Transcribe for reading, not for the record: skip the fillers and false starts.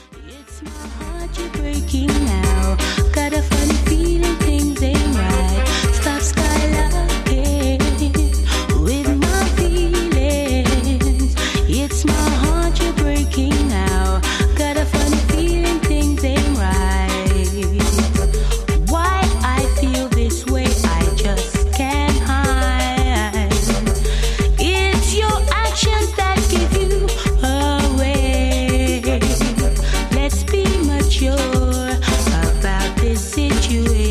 It's my heart you're breaking now. Got a funny feeling things ain't right. Stop skylarking with my feelings. It's my heart you're breaking now. Got a funny feeling things ain't right. Why I feel this way, I just can't hide. It's your actions that give you away. Let's be mature about this situation.